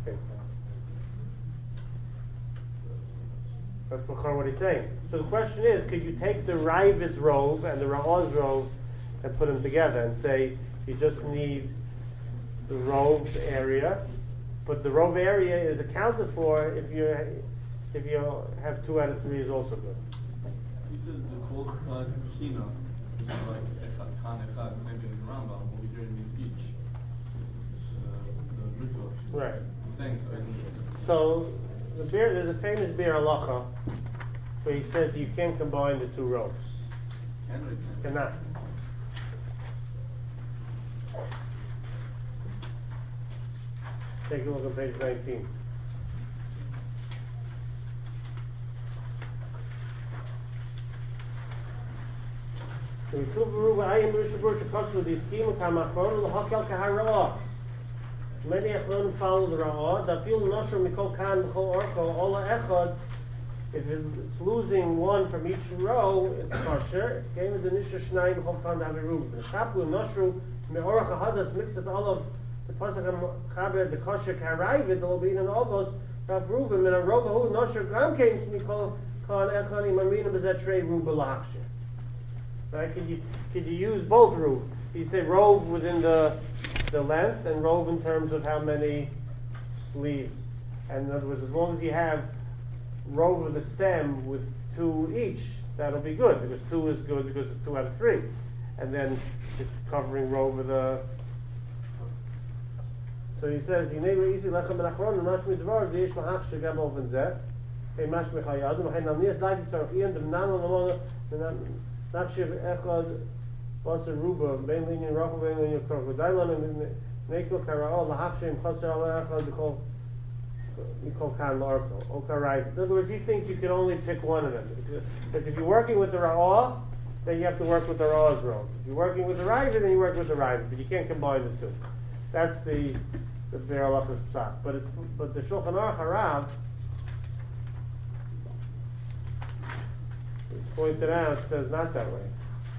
That's what he's saying. So the question is, could you take the Ravid's robe and the Ra'ah's robe and put them together and say you just need the robe area, but the robe area is accounted for if you have 2 out of 3 is also good. He says the kol chad kina, which is like echad kan echad, same thing as the Rambam. Over here it means each. The ritual. Right. He's saying so, isn't it? So there's a famous Be'er Halacha where he says you can't combine the 2 robes. Can or can't? Cannot. Take a look at page 19. Many Achronim follow the Ra'ah. Dafil Nosher Mikol Kan B'chol Orko Ola Echad. If it's losing one from each row, it's kosher. Game is the Nisha Shnai B'chol Kan Daviru. The Chapu Noshru Me'orach Ahadas Mixes Olav the Pasach Chaber the Kosher Karayvid. There will be in all those Daviru. And a row who Nosher Gram came to Mikol Kan Echad Imarina Bezetrei Ruba Lahachshir. Right? Could you use both roof? You say rove within the length and rove in terms of how many sleeves. And in other words, as long as you have rove of the stem with 2 each, that'll be good because 2 is good because it's 2 out of 3. And then it's covering rove of the So he says, "Yinei re'isi lechem benachron u'mash midvar v'yesh lahach shegam oven zeh." Hey, mash mechayadum. Hey, nanias zaydi tzarach iyan dem nan lamona nachshiv echad baser ruba ben linyan rachel ben linyan krok v'daylon neko kara'ol lahach shem chaser ala echad mikol kan l'arko. Okay, right. In other words, he thinks you can only pick one of them. If you're working with the ra'ah, then you have to work with the ra'ah's rov. If you're working with the riser, then you work with the riser, but you can't combine the two. That's the Be'er Halachas Psak. But the Shulchan Aruch Harav, it's pointed out, says not that way.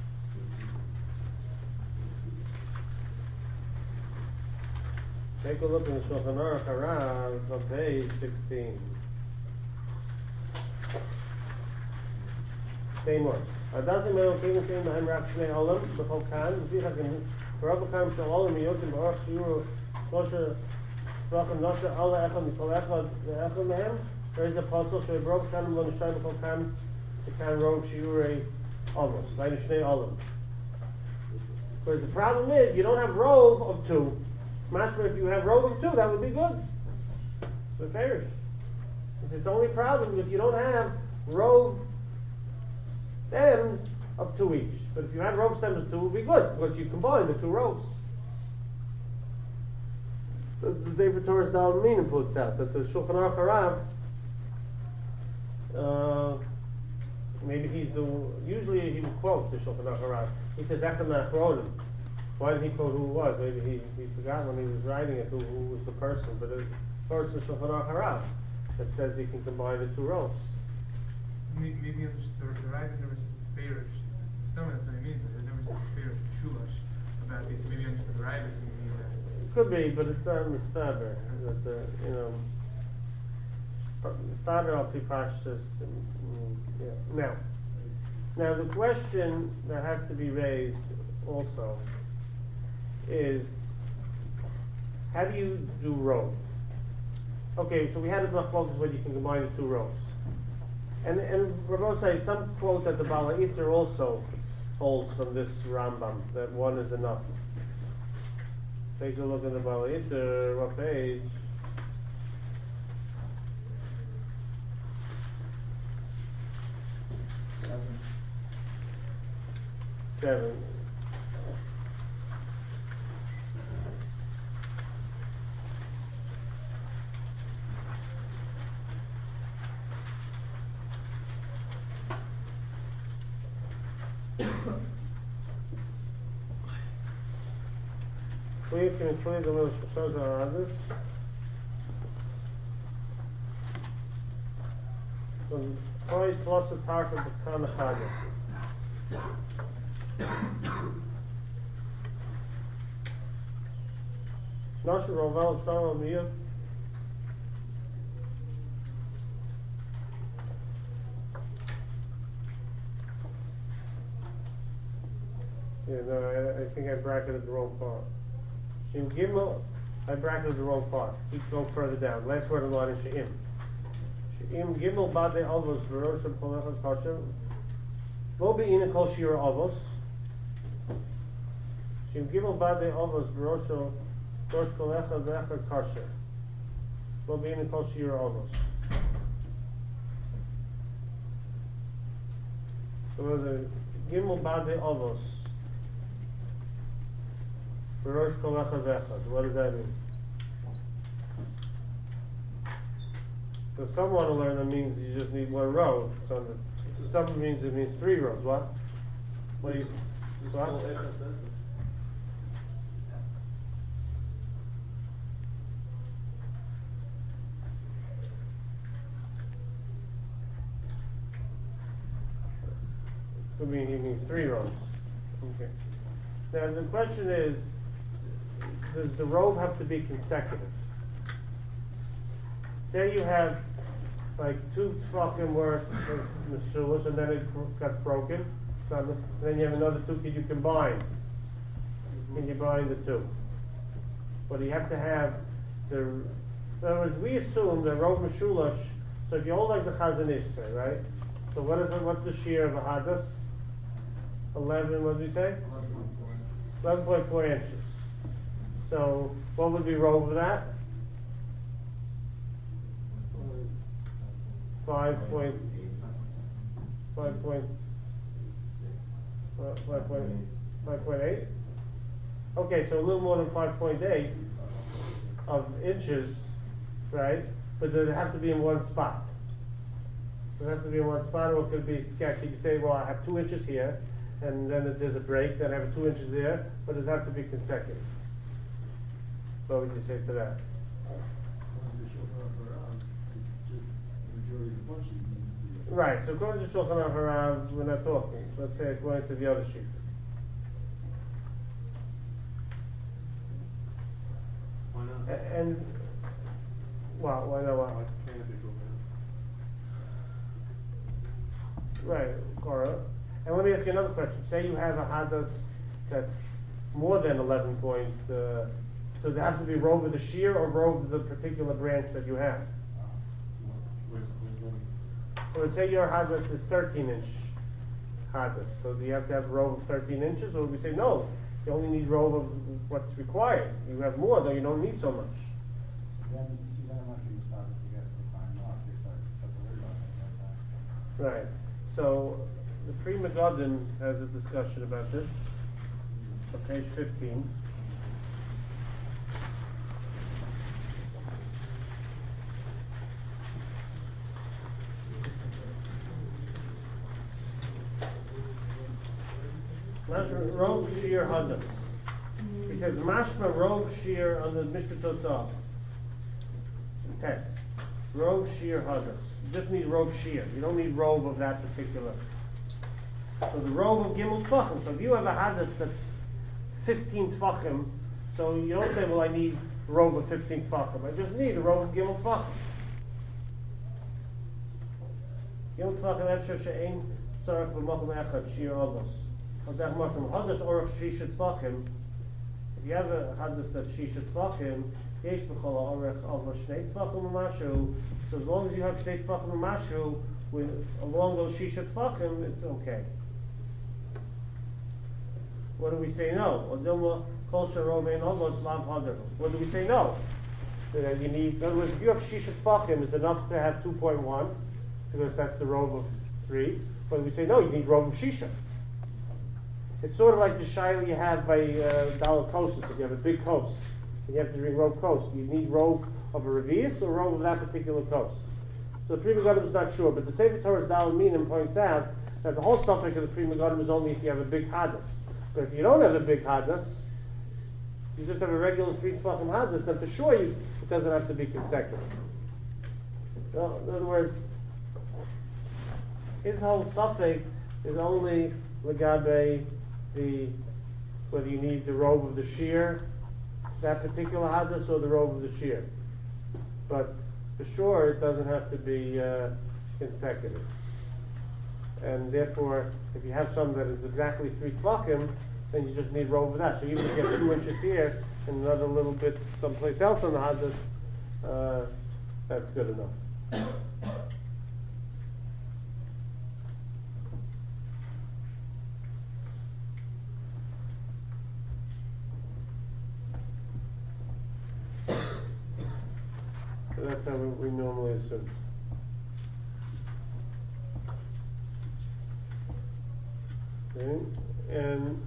Take a look in the Shulchan Aruch Harav on page 16. Same word. Adazim Elokim Shem Mahem Rak Shnei Olam B'chol Kan V'ficha Genu V'Rav Kam Shal Olam Yotim B'Orach Shiuru Shlosha Shlochem Nosha Ola Echad Mikol Echad Ve'Echad Mehem. There is a puzzle so Rav Kam Lo Nishai B'chol Kan V'Kan Rov Shiurei Omos V'Ayin Shnei Olam. Because the problem is you don't have rov of two. Mashma, if you have rov of two, that would be good. The parish. It's the only problem if you don't have rov stems of two each. But if you had rov stems of two, it would be good because you combine the two rows. The Sefer Torah's Dalmanim puts out that the Shulchan Aruch Harav, maybe usually he would quote the Shulchan Aruch Harav. He says Echad Nachronim. Why did he quote who it was? Maybe he forgot when he was writing it who was the person. But it's first the Shulchan Aruch Harav that says he can combine the two rows. Maybe the writer never says the Parish. Some of that's what he means, but it never says the Parish Shulash about this. Maybe understood the writer to mean that. It could be, but it's not mistaber. That mistaber al pi pashtus. Yeah. Now the question that has to be raised also is, how do you do rows? Okay, so we had a machlokes where you can combine the two rows. And Rabbosai, some quote that the Bala Iter also holds from this Rambam, that one is enough. Take a look at the Bala Iter, what page? Seven. We can include the little shows on others. So, always plus a part of the Kanachada. Nasher Rovel Shlomo Miyut. Yeah, no, I think I bracketed the wrong part. In Gimel, I bracketed the wrong part. Keep going further down. Last word in the line is She'im. She'im Gimel Bade Avos V'Rosham Kolechad Kashem. Lo Be'ina Kol Shira Avos. She'im Gimel Bade Avos V'Rosham Kolechad V'Echad Kashem. Lo Be'ina Kol Shira Avos. So the Gimel Bade Avos. Rosh Kolechad V'Echad. What does that mean? So some want to learn that means you just need one row. So some means it means three rows. What? What do you? What? Could mean he means three rows. Okay. Now the question is, does the row have to be consecutive? Say you have like two tefachim worth of meshulas and then it got broken. So then you have another two. Can you combine? Can you combine the two? But you have to have the. In other words, we assume that row meshulash. So if you hold like the Chazon Ish say, right? So what is it? What's the shear of a hadas? 11. What did we say? 11.4 inches. So what would be rove of that? 5.8. Okay, so a little more than 5.8 of inches, right? But does it have to be in one spot? It has to be in one spot, or it could be sketchy. You say, well, I have 2 inches here, and then there's a break, then I have 2 inches there, but it has to be consecutive. What would you say to that? Right, so according to Shulchan Aruch Harav, we're not talking. Let's say according to the other sheet. Why not? And, well, why not? Why? Can't be Right, Cora. And let me ask you another question. Say you have a hadas that's more than 11 point, so there has to be rove of the shear or rove of the particular branch that you have. Or say your hadas is 13-inch hadas, so do you have to have rove of 13 inches, or do we say no? You only need rove of what's required. You have more, though you don't need so much. Then, see, then I'm not going to start to get the time off, they start to worry about it like that. Right. So the Pri Megadim has a discussion about this on page 15. Rove shear hadas. He says mashma rove shear on the Mishpat Tosaf. Test. Rove shear hadas. You just need rove shear. You don't need rove of that particular. So the rove of gimel tfachim. So if you have a hadas that's 15 tfachim, so you don't say, well, I need rove of 15 tfachim. I just need a rove of gimel tfachim. Gimel tfachim efshar she'ein tzarech b'makom echad shear hadas. Hadas or shisha tfachim. If you have a hadas that's shisha tfachim, yesh b'chol ha'orech alva shnei tfachim u'mashu. So as long as you have shnei tfachim u'mashu, along those shisha tfachim, it's okay. What do we say no? What do we say no? You need, in other words, if you have shisha tfachim, it's enough to have 2.1, because that's the rove of 3. But we say no, you need rove of shisha. It's sort of like the shaila you have by Dalal Kosos. If you have a big coast, and you have to drink rove coast, you need rove of a revius or rove of that particular coast. So the Pri Megadim is not sure, but the Sefer Torah's Dalal Minim points out that the whole subject of the Pri Megadim is only if you have a big hadas. But if you don't have a big hadas, you just have a regular 3 tefachim hadas, then for sure it doesn't have to be consecutive. So, in other words, his whole suffix is only legabe whether you need the robe of the shear, that particular hadas, or the robe of the shear. But for sure, it doesn't have to be consecutive. And therefore, if you have some that is exactly 3 tefachim, then you just need robe of that. So even if you have 2 inches here and another little bit someplace else on the hadas, that's good enough. So that's how we normally assume. Okay, and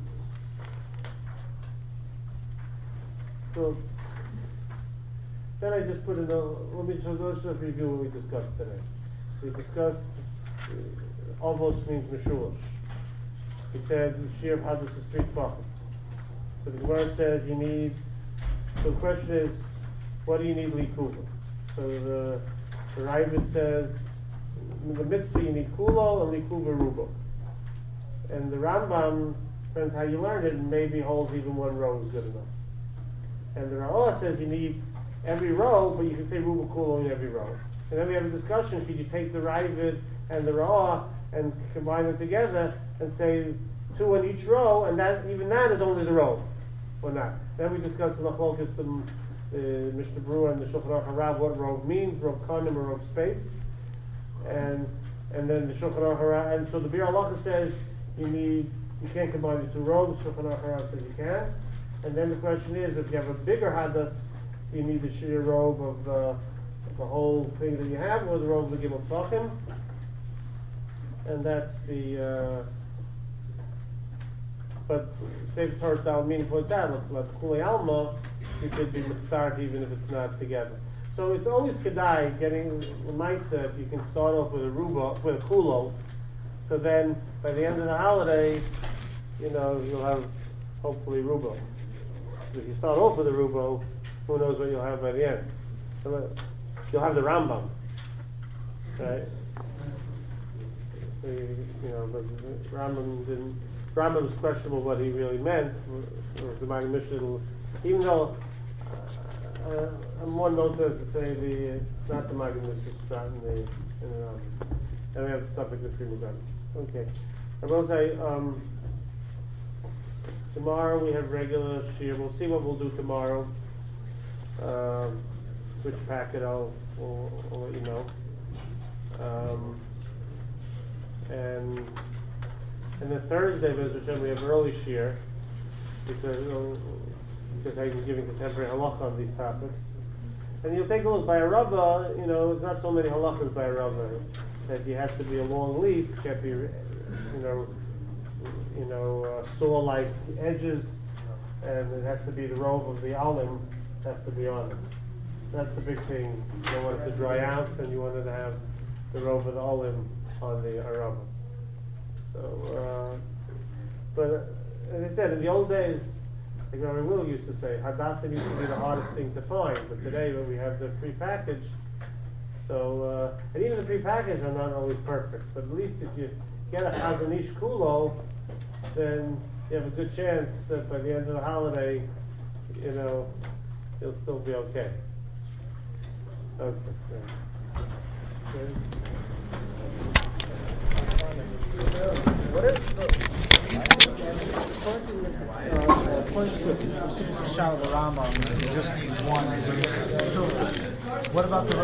so then I just put in let's just review what we discussed today. We discussed almost means meshulish. We said the shear of hadas is 3 tefachim. So the Gemara says you need. So the question is, what do you need likuva? So the Ravid says in the mitzvah you need kulo and likuva rubo. And the Rambam, depends how you learn it, and maybe holds even 1 row is good enough. And the Ra'ah says you need every row, but you can say rubo kulo in every row. And then we have a discussion, could you take the Ravid and the Ra'ah and combine them together and say 2 in each row, and that even that is only the row, or not. Then we discussed the Machlokes, the Mishnah Berurah and the Shulchan Aruch Harav, what rov means, rov kanim or rov space. And then the Shulchan Aruch Harav, and so the Bir Halacha says you can't combine the 2 rows. Shulchan Aruch Harav says you can. And then the question is, if you have a bigger hadas, do you need the sheer robe of the whole thing that you have, or the robe of the Gimel Tzachim? And that's the, but Sefer Torah Dalmin points out, like Kulei Alma, you could be start even if it's not together. So it's always kedai getting Lemaisa if you can start off with a kulo. So then by the end of the holiday, you'll have hopefully rubo. If you start off with a rubo, who knows what you'll have by the end? So you'll have the Rambam, right? But Rambam is questionable what he really meant. The Magen Mishnah, even though I'm one note to say not the Magen Mishnah, in the Rambam, and we have the subject of Prima Gun. Okay, I will say tomorrow we have regular shir. We'll see what we'll do tomorrow. Which packet I'll let you know. And then Thursday, Be'ez Hashem, we have early shir because I'm giving contemporary halacha on these topics. And you'll take a look by a Rabbah. There's not so many halachas by a Rabbah that you have to be a long leaf, you have to be, saw-like edges, and it has to be the robe of the alim has to be on it. That's the big thing. You don't want it to dry out, and you wanted to have the robe of the alim on the araba. So, but as I said, in the old days, like Rabbi Will used to say, Hadassah used to be the hardest thing to find, but today when we have the prepackaged, so, and even the prepackaged are not always perfect, but at least if you get a Hazanish Kulo, then you have a good chance that by the end of the holiday, you'll still be okay. Okay. What is according to the Rambam, you just need one. So, what about the